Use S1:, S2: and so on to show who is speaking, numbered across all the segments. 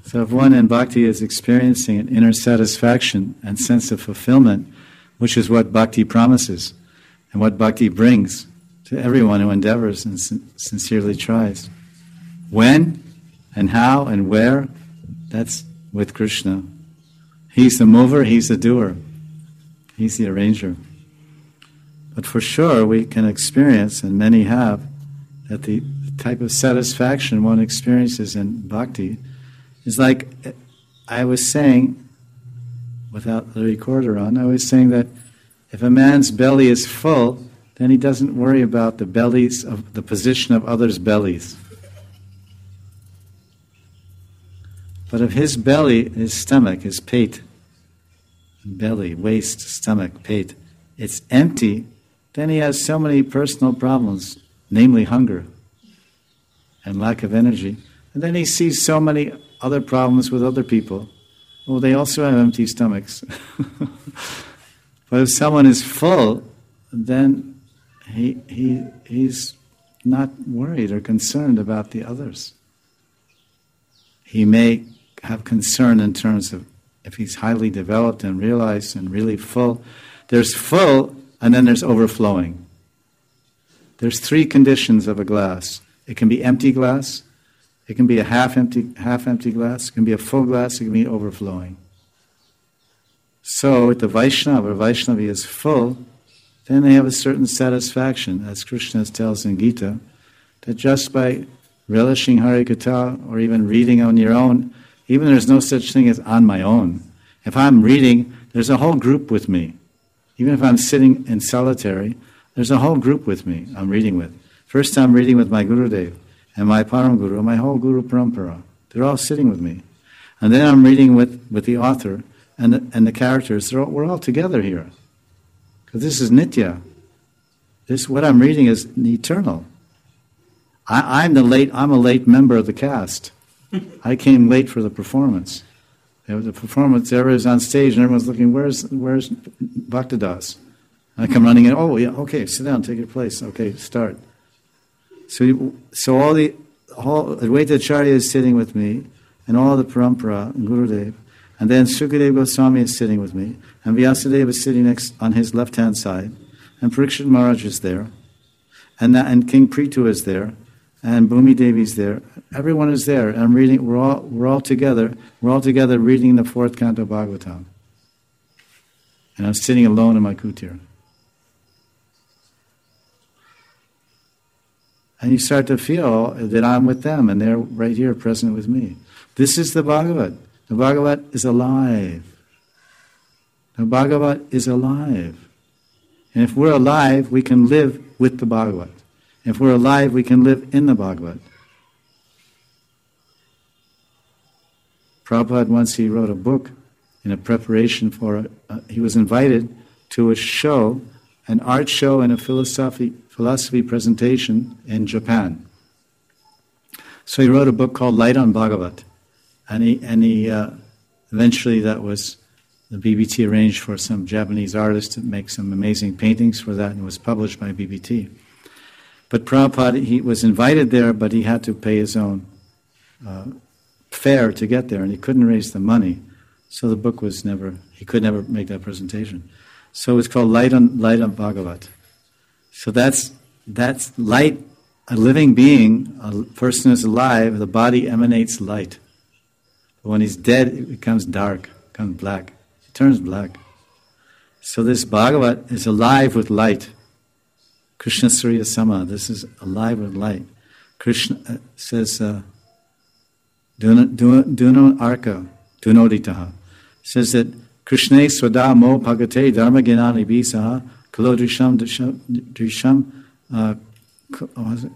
S1: So if one in bhakti is experiencing an inner satisfaction and sense of fulfillment, which is what bhakti promises and what bhakti brings to everyone who endeavors and sincerely tries. When and how and where, that's with Krishna. He's the mover, he's the doer. He's the arranger. But for sure we can experience, and many have, that the type of satisfaction one experiences in bhakti is like I was saying, without the recorder on, I was saying that if a man's belly is full, then he doesn't worry about the bellies of the position of others' bellies. But if his belly, his stomach, his pate, belly, waist, stomach, pate, it's empty, then he has so many personal problems, namely hunger and lack of energy. And then he sees so many other problems with other people. Well, they also have empty stomachs. But if someone is full, then he's not worried or concerned about the others. He may have concern in terms of if he's highly developed and realized and really full. There's full and then there's overflowing. There's three conditions of a glass. It can be empty glass, it can be a half empty glass, it can be a full glass, it can be overflowing. So if the Vaishnava or Vaishnavi is full, then they have a certain satisfaction, as Krishna tells in Gita, that just by relishing Harikatha or even reading on your own, even there's no such thing as on my own. If I'm reading, there's a whole group with me. Even if I'm sitting in solitary, there's a whole group with me I'm reading with. First I'm reading with my Gurudev and my Param Guru, my whole Guru Parampara. They're all sitting with me. And then I'm reading with the author and the characters. We're all together here. Because this is Nitya. What I'm reading is eternal. I'm a late member of the cast. I came late for the performance. There was a performance, everyone's on stage and everyone's looking, where's Bhaktadas? I come running in, oh yeah, okay, sit down, take your place, okay, start. So all the Advaita Acharya is sitting with me, and all the Parampara, and Gurudev, and then Sukadeva Goswami is sitting with me, and Vyasadeva is sitting next on his left-hand side, and Parikshit Maharaj is there, and King Prithu is there, and Bhumi Devi is there. Everyone is there. I'm reading. We're all together. We're all together reading the fourth canto of Bhagavatam. And I'm sitting alone in my kutir. And you start to feel that I'm with them, and they're right here, present with me. This is the Bhagavat. The Bhagavat is alive. The Bhagavat is alive. And if we're alive, we can live with the Bhagavat. If we're alive, we can live in the Bhagavat. Prabhupada once he wrote a book in a preparation for he was invited to a show, an art show and a philosophy presentation in Japan. So he wrote a book called Light on Bhagavat, and he eventually the BBT arranged for some Japanese artist to make some amazing paintings for that, and it was published by BBT. But Prabhupada, he was invited there, but he had to pay his own fare to get there, and he couldn't raise the money. So the book he could never make that presentation. So it's called Light on Bhagavat. So that's light, a living being, a person who's alive, the body emanates light. But when he's dead, it becomes dark, becomes black. It turns black. So this Bhagavat is alive with light. Krishna Surya Sama, this is alive with light. Krishna says, Duno Arka, Dunoditaha, says that Krishna Swada Mo Bhagate Dharma Gnani Bisaha, Kalo Drisham, what was it?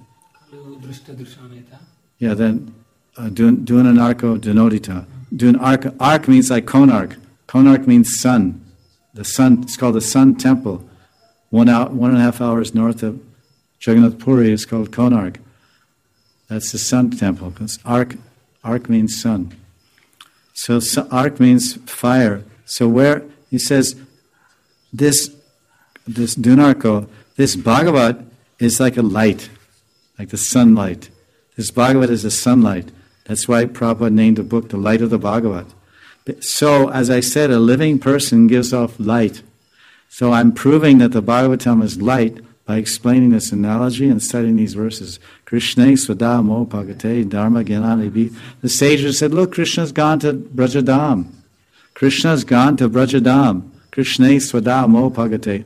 S1: Yeah, then Duna Narko Dunodita. Ark means like Konark. Konark means sun. The sun, it's called the Sun Temple. 1.5 hours north of Jagannath Puri is called Konark. That's the Sun Temple, because ark means sun. So ark means fire. So where, he says, this Dunarko, this Bhagavat is like a light, like the sunlight. This Bhagavat is the sunlight That's why Prabhupada named the book The Light of the Bhagavat. So, as I said, a living person gives off light. So I'm proving that the Bhagavatam is light by explaining this analogy and studying these verses. Krishna svada mo bhagate dharma gyananibi. The sages said, look, Krishna's gone to Brajadam. Krishna's gone to Brajadam. Krishna svada mo bhagate.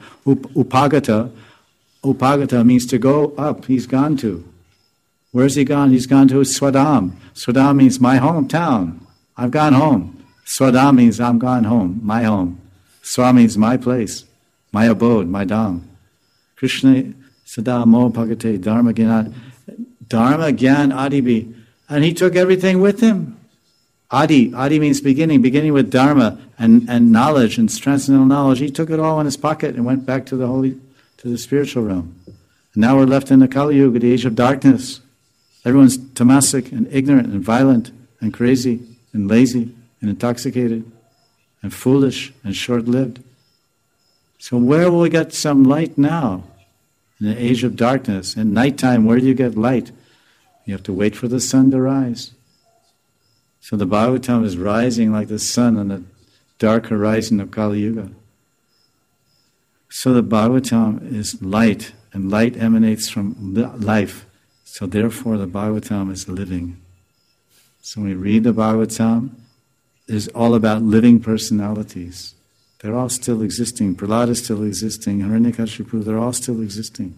S1: Upagata means to go up. He's gone to. Where's he gone? He's gone to Swadam. Swadam means my hometown. I've gone home. Swadam means I'm gone home, my home. Swa means my place, my abode, my dham. Krishna sada mo bhagate dharma gyan adibi. And he took everything with him. Adi means beginning with dharma and knowledge and transcendental knowledge. He took it all in his pocket and went back to the spiritual realm. And now we're left in the Kali Yuga, the age of darkness. Everyone's tamasic and ignorant and violent and crazy and lazy and intoxicated and foolish and short-lived. So where will we get some light now? In the age of darkness, in nighttime, where do you get light? You have to wait for the sun to rise. So the Bhagavatam is rising like the sun on the dark horizon of Kali Yuga. So the Bhagavatam is light, and light emanates from life. So therefore the Bhagavatam is living. So when we read the Bhagavatam, it's all about living personalities. They're all still existing. Prahlada is still existing. Hiranyakashipu, they're all still existing.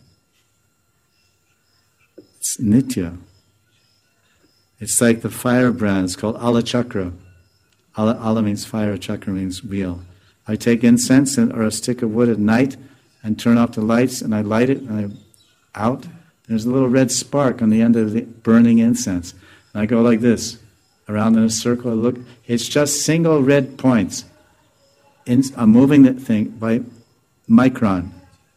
S1: It's nitya. It's like the firebrand. It's called Ala Chakra. Ala means fire, Chakra means wheel. I take incense or a stick of wood at night and turn off the lights and I light it and I'm out. There's a little red spark on the end of the burning incense. And I go like this, around in a circle. I look. It's just single red points. I'm moving that thing by micron.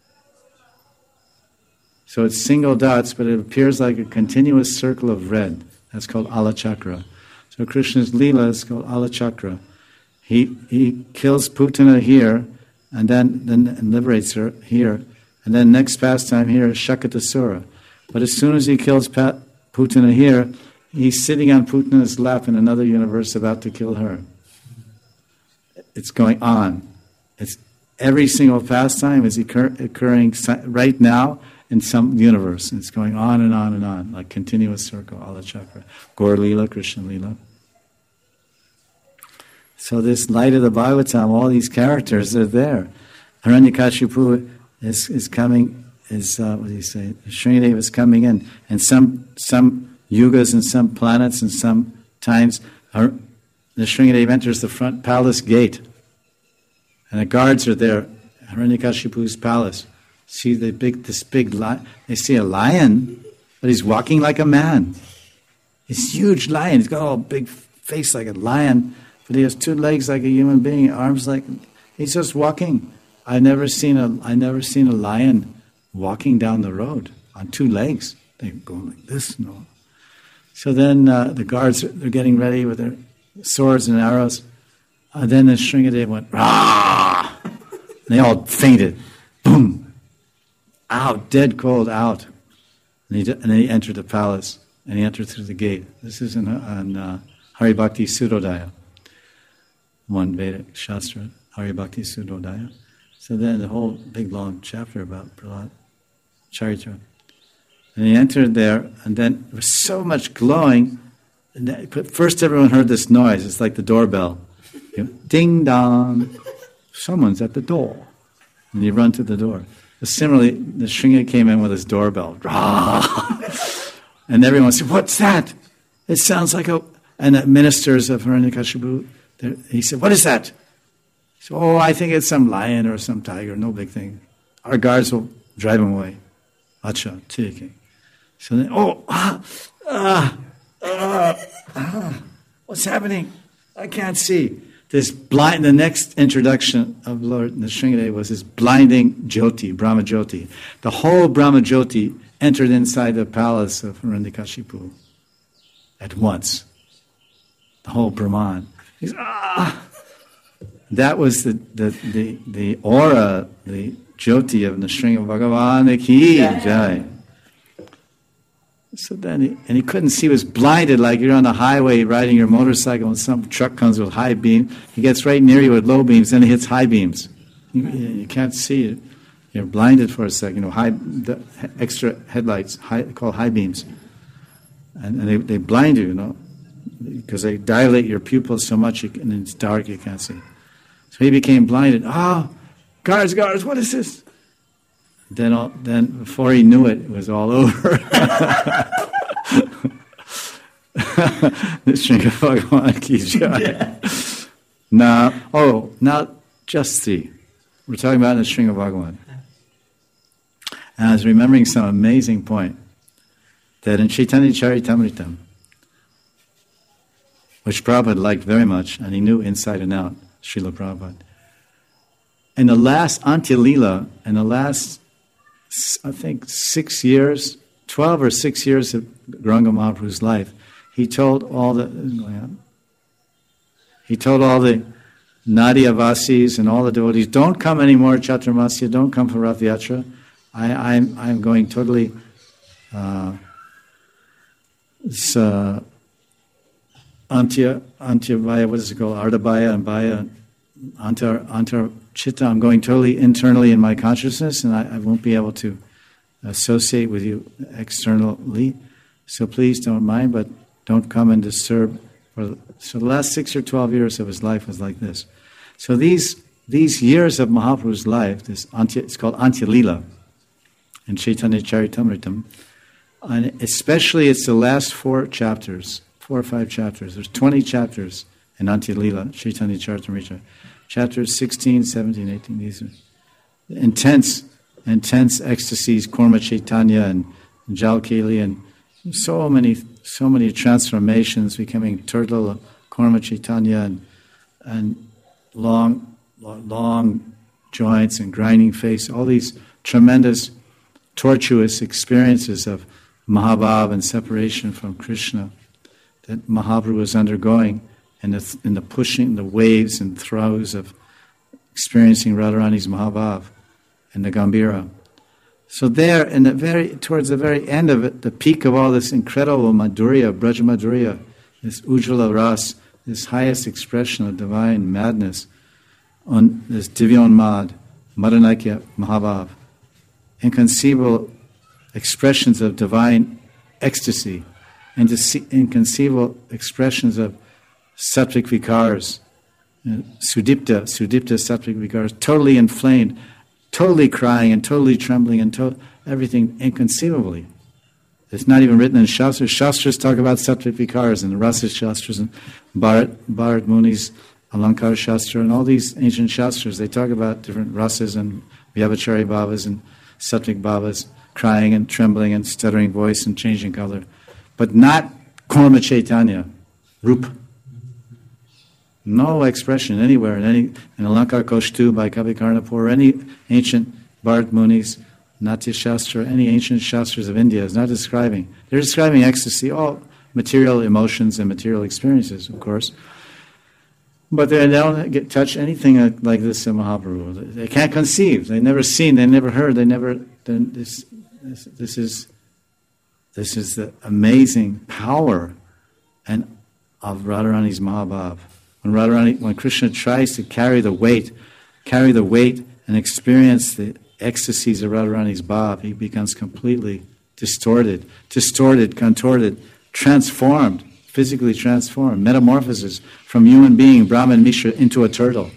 S1: So it's single dots, but it appears like a continuous circle of red. That's called Ala Chakra. So Krishna's Leela is called Ala Chakra. He kills Putana here, and then liberates her here, and then next pastime here is Shakatasura. But as soon as he kills Putana here, he's sitting on Putana's lap in another universe about to kill her. It's going on. It's every single pastime is occurring right now in some universe. It's going on and on and on, like continuous circle, Ala Chakra. Gaur Leela, Krishna Leela. So this light of the Bhagavatam, all these characters are there. Hiranyakashipu is coming, what do you say? Sringadeva is coming in. And some yugas and some planets and some times, the Sringadeva enters the front palace gate. And the guards are there, Hiranyakashipu's palace. See this big lion. They see a lion, but he's walking like a man. This huge lion. He's got a big face like a lion, but he has two legs like a human being, arms like he's just walking. I never seen a lion walking down the road on two legs. They go like this, no. So then the guards they're getting ready with their swords and arrows. Then the Sringadeva went rah. And they all fainted. Boom. Out, dead cold, out. And then he entered the palace, and he entered through the gate. This is on Hari Bhakti Sudodaya, one Vedic Shastra, Hari Bhakti Sudodaya. So then the whole big long chapter about Prahlad Charitra. And he entered there, and then there was so much glowing. First everyone heard this noise. It's like the doorbell. Ding dong. Someone's at the door. And you run to the door. Similarly, the Sringa came in with his doorbell. And everyone said, what's that? It sounds like a... And the ministers of Hiranyakashipu, he said, what is that? He said, I think it's some lion or some tiger, no big thing. Our guards will drive him away. Acha, take. So then, what's happening? I can't see. The next introduction of Lord Nrsingadeva was his blinding Jyoti, Brahma Jyoti. The whole Brahma Jyoti entered inside the palace of Hiranyakashipu at once. The whole Brahman. That was the aura, the Jyoti of Nrsinga Bhagavan ki jai. So then, he couldn't see, he was blinded, like you're on the highway riding your motorcycle and some truck comes with high beam. He gets right near you with low beams, then he hits high beams. You can't see it. You're blinded for a second. The extra headlights, called high beams. And they blind you, because they dilate your pupils so much, and it's dark, you can't see. So he became blinded. Guards, what is this? Then before he knew it, it was all over. Nrsimha Bhagavan ki jai. Now just see. We're talking about Nrsimha Bhagavan. And I was remembering some amazing point that in Chaitanya Charitamrita, which Prabhupada liked very much, and he knew inside and out, Srila Prabhupada. In the last Antya-lila, in the last, I think, 6 years, 12 or 6 years of Gauranga Mahaprabhu's life, he told all the Nadia-vasis and all the devotees, don't come anymore, Chaturmasya, don't come for Rath Yatra. I'm going totally Antyabhaya, what is it called? Ardhabhaya and Bhaya, Antar Chitta. I'm going totally internally in my consciousness, and I won't be able to associate with you externally. So please don't mind, but don't come and disturb. So the last 6 or 12 years of his life was like this. So these years of Mahaprabhu's life, it's called Antya-lila in Chaitanya Charitamritam, and especially it's the last 4 or 5 chapters. There's 20 chapters in Antya-lila, Chaitanya Charitamrita. Chapters 16, 17, 18, these are intense ecstasies, Korma Chaitanya and Jalkeli, and so many transformations, becoming turtle, Korma Chaitanya, and long joints and grinding face, all these tremendous, tortuous experiences of Mahabhav and separation from Krishna that Mahaprabhu was undergoing, in the pushing, the waves and throes of experiencing Radharani's Mahabhav and the Gambhira. So there, towards the very end of it, the peak of all this incredible Madhurya, Braja Madhurya, this Ujjvala Ras, this highest expression of divine madness, on this Divyonmad, Madanakya Mahabhav, inconceivable expressions of divine ecstasy, and inconceivable expressions of sattvic vikars, sudipta sattvic vikars, totally inflamed, totally crying and totally trembling and everything inconceivably. It's not even written in Shastras. Shastras talk about sattvic vikars and the Rasa Shastras and Bharat Muni's Alankar Shastra and all these ancient Shastras. They talk about different rasas and Vyabhachari bhavas and sattvic bhavas, crying and trembling and stuttering voice and changing color. But not Korma Chaitanya, Rup. No expression anywhere in Alankar Koshtu by Kavi Karnapur or any ancient Bharat Muni's Natya Shastra, any ancient Shastras of India is not describing. They're describing ecstasy, all material emotions and material experiences, of course. But they don't touch anything like this in Mahaprabhu. They can't conceive. They've never seen. They never heard. This is the amazing power of Radharani's Mahabhav. When Krishna tries to carry the weight and experience the ecstasies of Radharani's bhav, he becomes completely distorted, contorted, transformed, physically transformed, metamorphoses from human being, Brahman Mishra, into a turtle.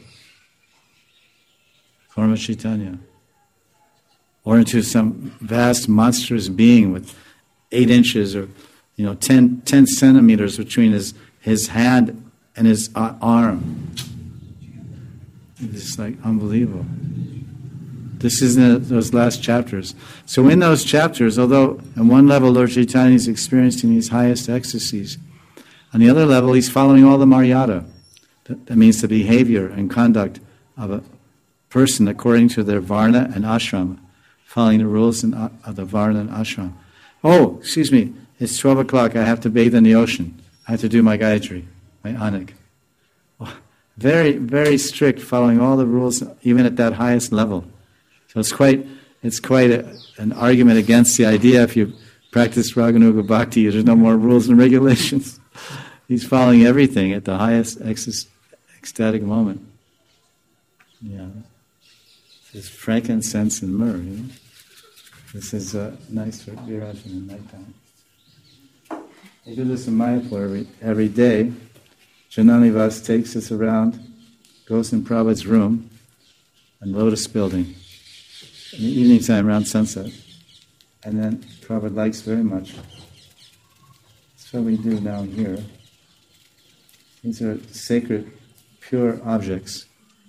S1: Korma Chaitanya. Or into some vast monstrous being with 8 inches or 10 centimeters between his hand and his arm. It's like unbelievable. This is in those last chapters. So in those chapters, although on one level Lord Chaitanya is experiencing these highest ecstasies, on the other level he's following all the maryada. That means the behavior and conduct of a person according to their varna and ashram, following the rules of the varna and ashram. Oh, excuse me, it's 12 o'clock, I have to bathe in the ocean. I have to do my Gayatri, my Anik. Oh, very, very strict, following all the rules, even at that highest level. So it's quite an argument against the idea if you practice Raganuga Bhakti, there's no more rules and regulations. He's following everything at the highest ecstatic moment. Yeah. This is frankincense and myrrh, you know? This is nice for Viraj in the nighttime. They do this in Mayapur every day. Jananivas takes us around, goes in Prabhupada's room and Lotus building in the evening time around sunset. And then Prabhupada likes very much. That's what we do now here. These are sacred, pure objects.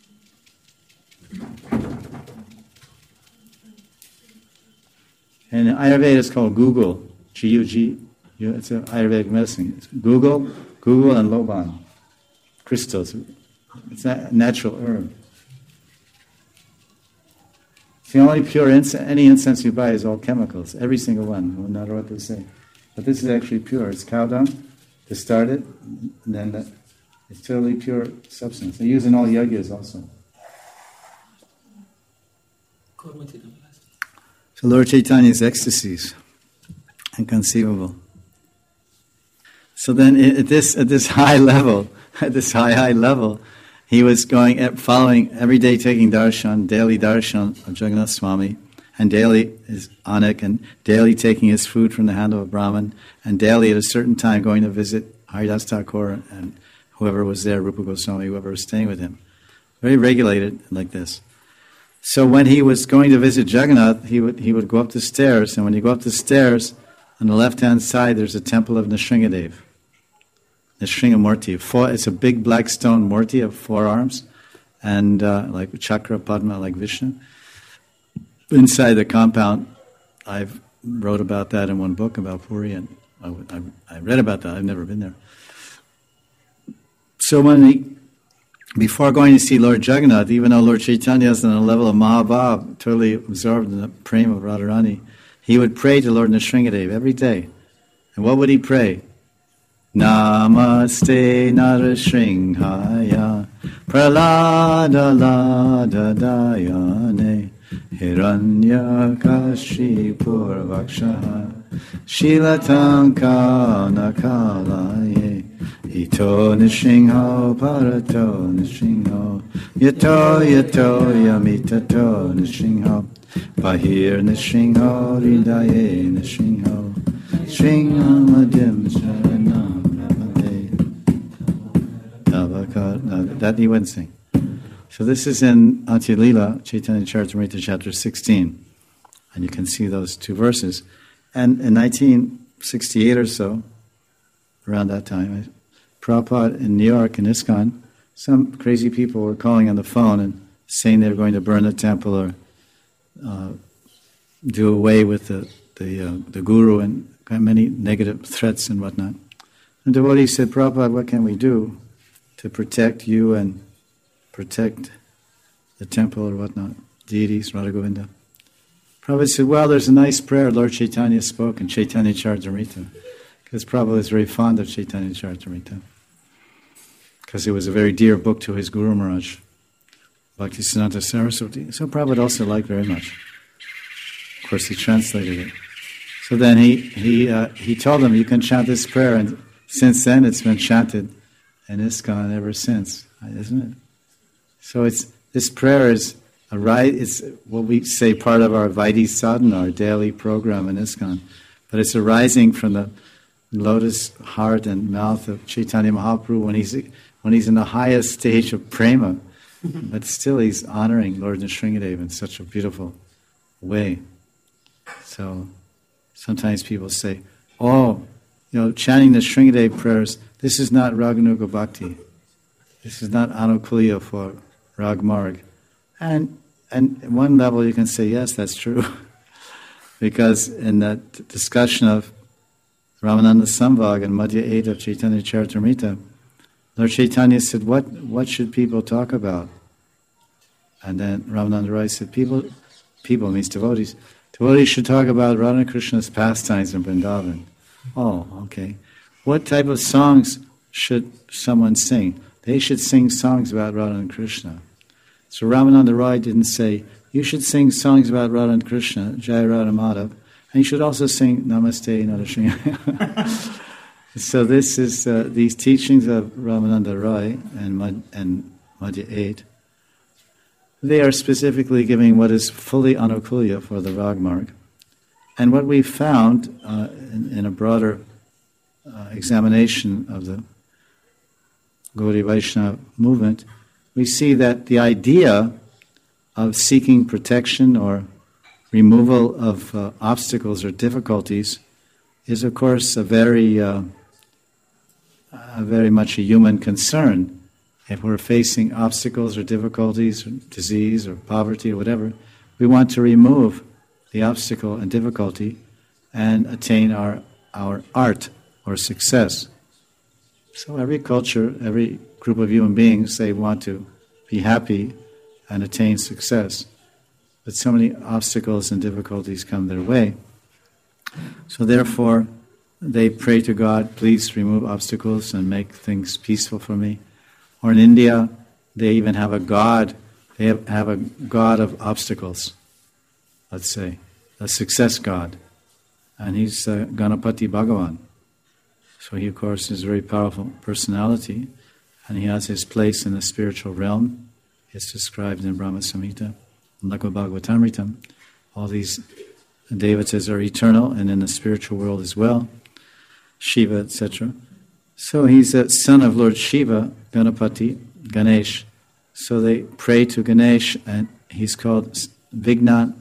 S1: And Ayurveda is called Google, G-U-G. It's an Ayurvedic medicine. It's Google and Loban, crystals. It's a natural herb. The only pure incense, any incense you buy is all chemicals, every single one, no matter what they say. But this is actually pure. It's cow dung to start it, and then it's totally pure substance. They use in all yajnas also. So Lord Chaitanya's ecstasies, inconceivable. So then at this high level, high level, he was following every day, taking darshan, daily darshan of Jagannath Swami, and daily his anak, and daily taking his food from the hand of a Brahmin, and daily at a certain time going to visit Haridas Thakur and whoever was there, Rupa Goswami, whoever was staying with him. Very regulated like this. So when he was going to visit Jagannath, he would go up the stairs, and when you go up the stairs, on the left-hand side there's a temple of Nrsingadev. Nrsingamurti. It's a big black stone murti of 4 arms, and like chakra, padma, like Vishnu. Inside the compound, I've wrote about that in one book about Puri, and I read about that. I've never been there. So before going to see Lord Jagannath, even though Lord Chaitanya is on the level of Mahabhav, totally absorbed in the prema of Radharani, he would pray to Lord Nrsingadev every day. And what would he pray? Namaste Narasringhaya Pralada Lada Dayane Hiranyakashi Purvakshaha Shilatanka Nakalaye Ito Nrsinho Parato Nrsinho Yato Yamitato Nrsinho Bahir Nrsinho Ridaye Nrsinho Sringamadim Sharanam Ramade. That he wouldn't sing. So this is in Antya Lila, Chaitanya Charitamrita, chapter 16. And you can see those 2 verses. And in 1968 or so, around that time, Prabhupada in New York, in ISKCON, some crazy people were calling on the phone and saying they were going to burn the temple or do away with the guru, and many negative threats and whatnot. And the devotee said, Prabhupada, what can we do to protect you and protect the temple or whatnot, deities, Radha Govinda? Prabhupada said, well, there's a nice prayer Lord Chaitanya spoke in Chaitanya Charitamrita, because Prabhupada is very fond of Chaitanya Charitamrita, because it was a very dear book to his Guru Maharaj, Bhaktisiddhanta Saraswati. So Prabhupada also liked very much. Of course, he translated it. So then he told them, you can chant this prayer, and since then it's been chanted in ISKCON ever since, isn't it? So this prayer is it's what we say part of our Vaidhi Sadhana, our daily program in ISKCON, but it's arising from the lotus heart and mouth of Chaitanya Mahaprabhu when he's in the highest stage of prema, but still he's honoring Lord Nrsingadev in such a beautiful way. So sometimes people say, chanting the Nrsingadev prayers, this is not Raganuga Bhakti. This is not Anukulya for Ragmarg. And at one level you can say, yes, that's true. Because in that discussion of Ramananda Samvag and Madhya 8 of Chaitanya Charitamrita, Lord Chaitanya said, what should people talk about? And then Ramananda Rai said, people means devotees. Devotees should talk about Radha Krishna's pastimes in Vrindavan. Oh, okay. What type of songs should someone sing? They should sing songs about Radha and Krishna. So Ramananda Rai didn't say, you should sing songs about Radha and Krishna, Jai Radha Madhav, And you should also sing Namaste Narasingha. So this is these teachings of Ramananda Roy and Madhya 8. They are specifically giving what is fully anukulya for the Rag Marg. And what we found in a broader examination of the Gaudiya Vaishnava movement, we see that the idea of seeking protection or removal of obstacles or difficulties is, of course, a very much a human concern. If we're facing obstacles or difficulties, or disease or poverty or whatever, we want to remove the obstacle and difficulty and attain our art or success. So every culture, every group of human beings, they want to be happy and attain success. But so many obstacles and difficulties come their way. So therefore, they pray to God, please remove obstacles and make things peaceful for me. Or in India, they even have a god. They have a god of obstacles, let's say, a success god. And he's Ganapati Bhagavan. So he, of course, is a very powerful personality, and he has his place in the spiritual realm. It's described in Brahma Samhita, Lakha Bhagavatamritam. All these devatas are eternal and in the spiritual world as well, Shiva, etc. So he's a son of Lord Shiva, Ganapati, Ganesh. So they pray to Ganesh, and he's called Vignan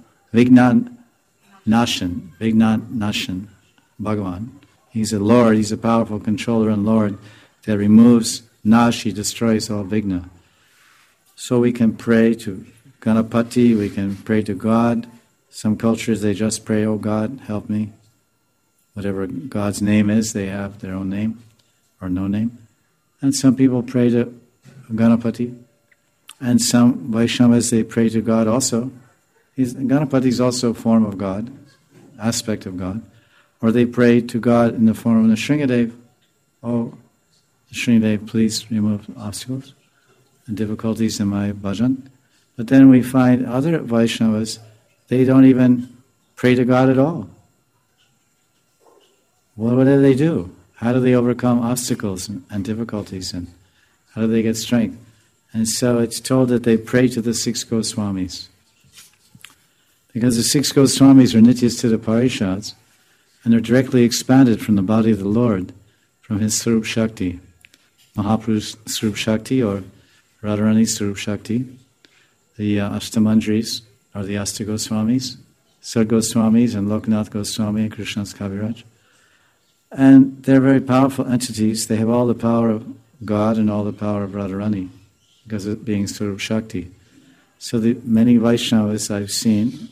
S1: Nashan, Bhagavan. He's a Lord, he's a powerful controller and Lord that removes Nash, he destroys all Vigna. So we can pray to Ganapati, we can pray to God. Some cultures, they just pray, oh God, help me. Whatever God's name is, they have their own name or no name. And some people pray to Ganapati. And some Vaishnavas, they pray to God also. Ganapati is also a form of God, aspect of God. Or they pray to God in the form of Nrsingadev. Oh, Nrsingadev, please remove obstacles and difficulties in my bhajan. But then we find other Vaishnavas, they don't even pray to God at all. What do they do? How do they overcome obstacles and difficulties, and how do they get strength? And so it's told that they pray to the six Goswamis. Because the six Goswamis are Nityasthita Parishads, and they're directly expanded from the body of the Lord, from his Swarup Shakti, Mahaprabhu's Swarup Shakti or Radharani Swarup Shakti. The Ashtamandris are the Asta Goswamis, Sad Goswamis and Loknath Goswami and Krishnadas Kaviraj. And they're very powerful entities. They have all the power of God and all the power of Radharani, because of being Swarup Shakti. So the many Vaishnavas I've seen,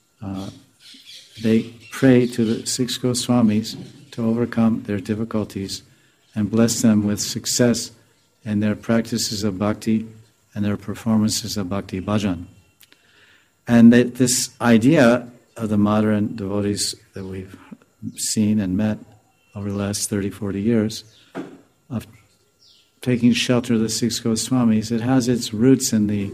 S1: they pray to the six Goswamis to overcome their difficulties and bless them with success in their practices of bhakti and their performances of bhakti bhajan. And this idea of the modern devotees that we've seen and met over the last 30, 40 years of taking shelter of the six Goswamis, it has its roots in the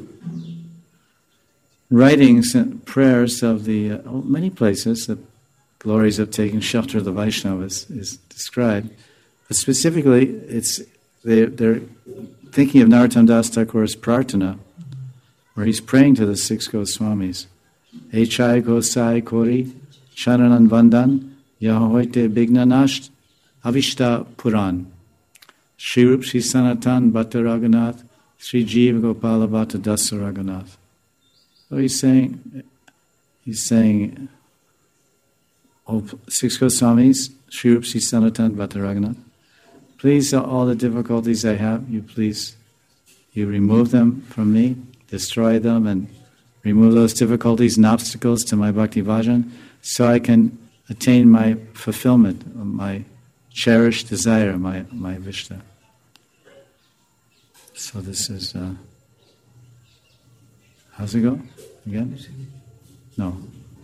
S1: writings and prayers of the many places. The glories of taking shelter of the Vaishnavas is described. But specifically, they're thinking of Narottam Das Thakur's Prarthana, where he's praying to the six Goswamis. Echai Gosai Kori Charanan Vandan Yahoite Bignanasht Avishta Puran Shri Rup Shri Sanatan Bhatta Raghunath Sri Jiva Gopala Bhatta Dasa Raghunath. So he's saying, oh, six Goswamis, Sri Rup Shri Sanatan Bhatta Raghunath, please, all the difficulties I have, you remove them from me, destroy them, and remove those difficulties and obstacles to my bhakti bhajan, so I can attain my fulfillment, my cherished desire, my Vishta. So this is, how's it go? Again? No.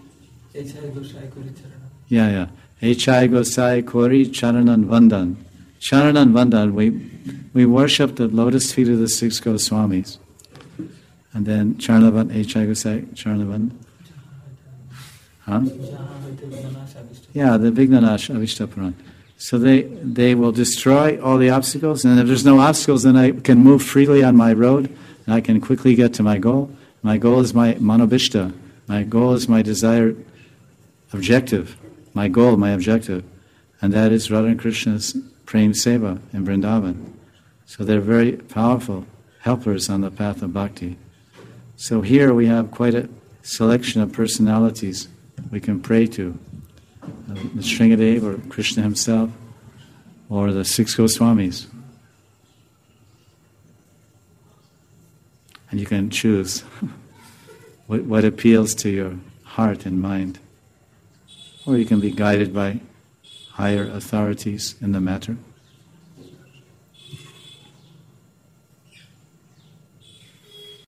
S1: Yeah. Echai Gosai Kori Charanan Vandan. Charanan Vandan, we worship the lotus feet of the six Goswamis. And then Charanavan, Echai Gosai, Charanavan. Huh? Yeah, the Vignanash Avishtapuran. So they will destroy all the obstacles, and if there's no obstacles, then I can move freely on my road, and I can quickly get to my goal. My goal is my manobishta. My goal is my desired objective. My goal, my objective. And that is Radha and Krishna's Prem Seva in Vrindavan. So they're very powerful helpers on the path of bhakti. So here we have quite a selection of personalities we can pray to. The Sringadev or Krishna himself, or the 6 Goswamis. And you can choose what appeals to your heart and mind. Or you can be guided by higher authorities in the matter.